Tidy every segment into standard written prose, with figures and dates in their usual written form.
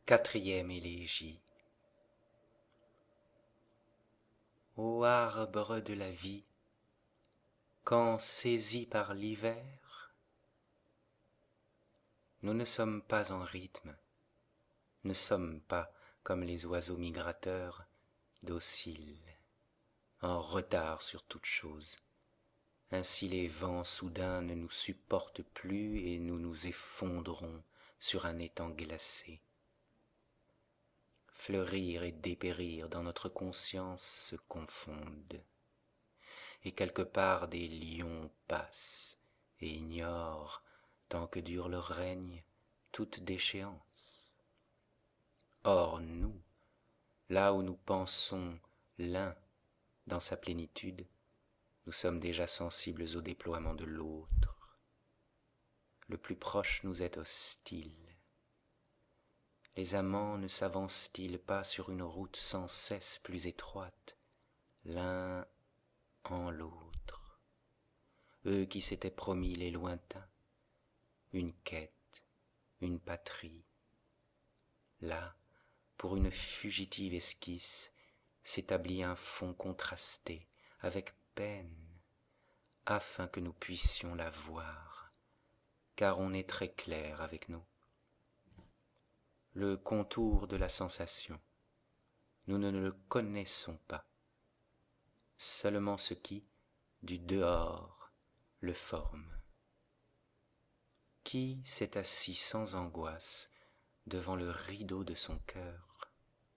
Quatrième élégie. Ô arbre de la vie, quand saisi par l'hiver, nous ne sommes pas en rythme, ne sommes pas comme les oiseaux migrateurs, dociles, en retard sur toute chose. Ainsi les vents soudains ne nous supportent plus et nous nous effondrons sur un étang glacé. Fleurir et dépérir dans notre conscience se confondent. Et quelque part des lions passent et ignorent, tant que dure leur règne, toute déchéance. Or nous, là où nous pensons l'un dans sa plénitude, nous sommes déjà sensibles au déploiement de l'autre. Le plus proche nous est hostile. Les amants ne s'avancent-ils pas sur une route sans cesse plus étroite, l'un en l'autre, eux qui s'étaient promis les lointains, une quête, une patrie. Là, pour une fugitive esquisse, s'établit un fond contrasté, avec peine, afin que nous puissions la voir, car on est très clair avec nous. Le contour de la sensation, nous ne le connaissons pas, seulement ce qui, du dehors, le forme. Qui s'est assis sans angoisse devant le rideau de son cœur?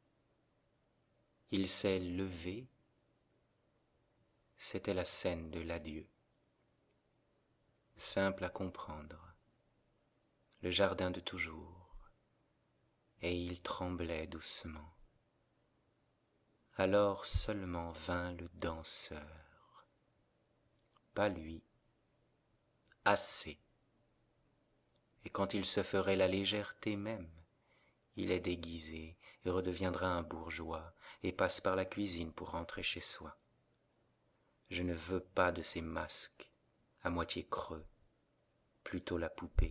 Il s'est levé, c'était la scène de l'adieu. Simple à comprendre, le jardin de toujours, et il tremblait doucement. Alors seulement vint le danseur, pas lui, assez. Et quand il se ferait la légèreté même, il est déguisé et redeviendra un bourgeois et passe par la cuisine pour rentrer chez soi. Je ne veux pas de ces masques à moitié creux, plutôt la poupée.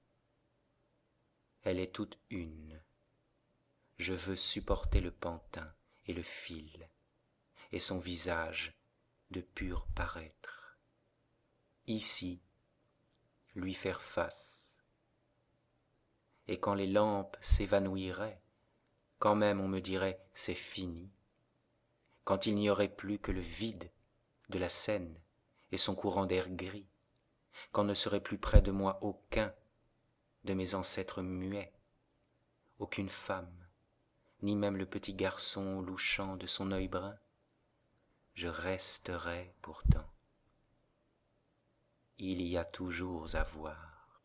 Elle est toute une. Je veux supporter le pantin et le fil, et son visage de pur paraître. Ici, lui faire face. Et quand les lampes s'évanouiraient, quand même on me dirait c'est fini, quand il n'y aurait plus que le vide de la scène et son courant d'air gris, quand ne serait plus près de moi aucun de mes ancêtres muets, aucune femme, ni même le petit garçon louchant de son œil brun, je resterais pourtant. Il y a toujours à voir.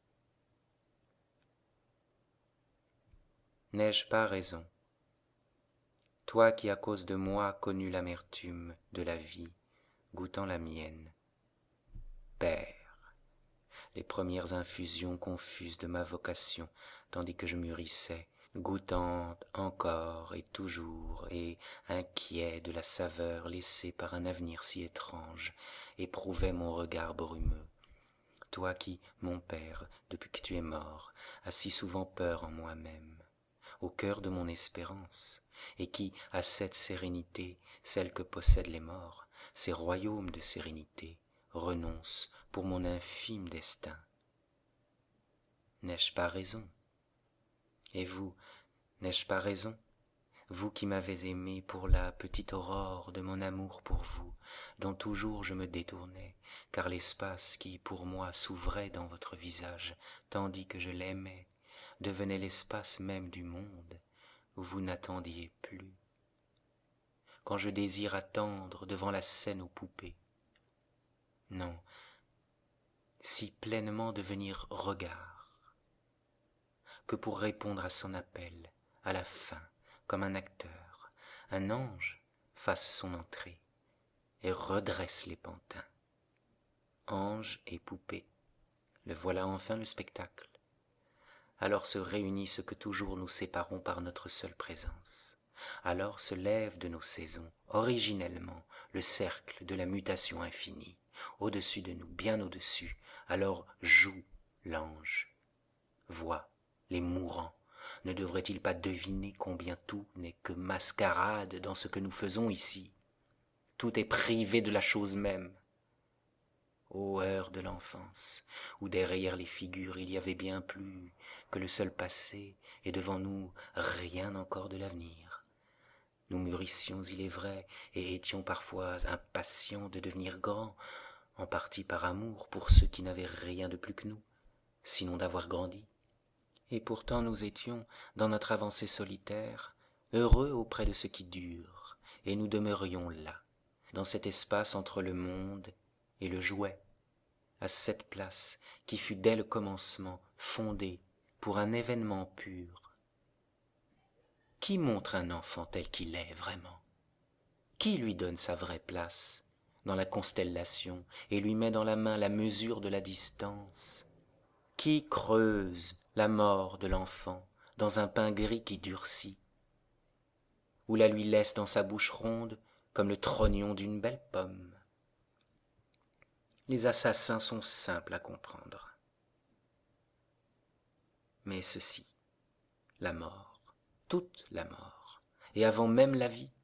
N'ai-je pas raison, toi qui à cause de moi connu l'amertume de la vie, goûtant la mienne, Père, les premières infusions confuses de ma vocation, tandis que je mûrissais, goûtant encore et toujours, et inquiet de la saveur laissée par un avenir si étrange, éprouvais mon regard brumeux. Toi qui, mon Père, depuis que tu es mort, as si souvent peur en moi-même, au cœur de mon espérance, et qui, à cette sérénité, celle que possèdent les morts, ces royaumes de sérénité, renonce pour mon infime destin. N'ai-je pas raison? Et vous, n'ai-je pas raison? Vous qui m'avez aimé pour la petite aurore de mon amour pour vous, dont toujours je me détournais, car l'espace qui pour moi s'ouvrait dans votre visage, tandis que je l'aimais, devenait l'espace même du monde, où vous n'attendiez plus. Quand je désire attendre devant la scène aux poupées, non, si pleinement devenir regard, que pour répondre à son appel, à la fin, comme un acteur, un ange fasse son entrée et redresse les pantins. Ange et poupée, le voilà enfin le spectacle. Alors se réunit ce que toujours nous séparons par notre seule présence. Alors se lève de nos saisons, originellement, le cercle de la mutation infinie, au-dessus de nous, bien au-dessus. Alors joue l'ange, vois les mourants, ne devrait-il pas deviner combien tout n'est que mascarade dans ce que nous faisons ici? Tout est privé de la chose même. Ô heure de l'enfance, où derrière les figures il y avait bien plus que le seul passé, et devant nous rien encore de l'avenir. Nous mûrissions, il est vrai, et étions parfois impatients de devenir grands, en partie par amour pour ceux qui n'avaient rien de plus que nous, sinon d'avoir grandi. Et pourtant nous étions, dans notre avancée solitaire, heureux auprès de ce qui dure, et nous demeurions là, dans cet espace entre le monde et le jouet, à cette place qui fut dès le commencement fondée pour un événement pur. Qui montre un enfant tel qu'il est vraiment? Qui lui donne sa vraie place dans la constellation et lui met dans la main la mesure de la distance? Qui creuse la mort de l'enfant dans un pain gris qui durcit, ou la lui laisse dans sa bouche ronde comme le trognon d'une belle pomme? Les assassins sont simples à comprendre. Mais ceci, la mort, toute la mort, et avant même la vie,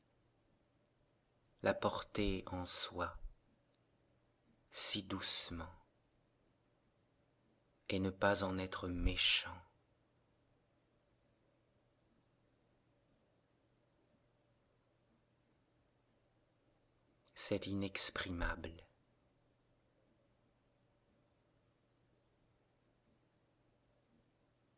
la porter en soi, si doucement, et ne pas en être méchant. C'est inexprimable.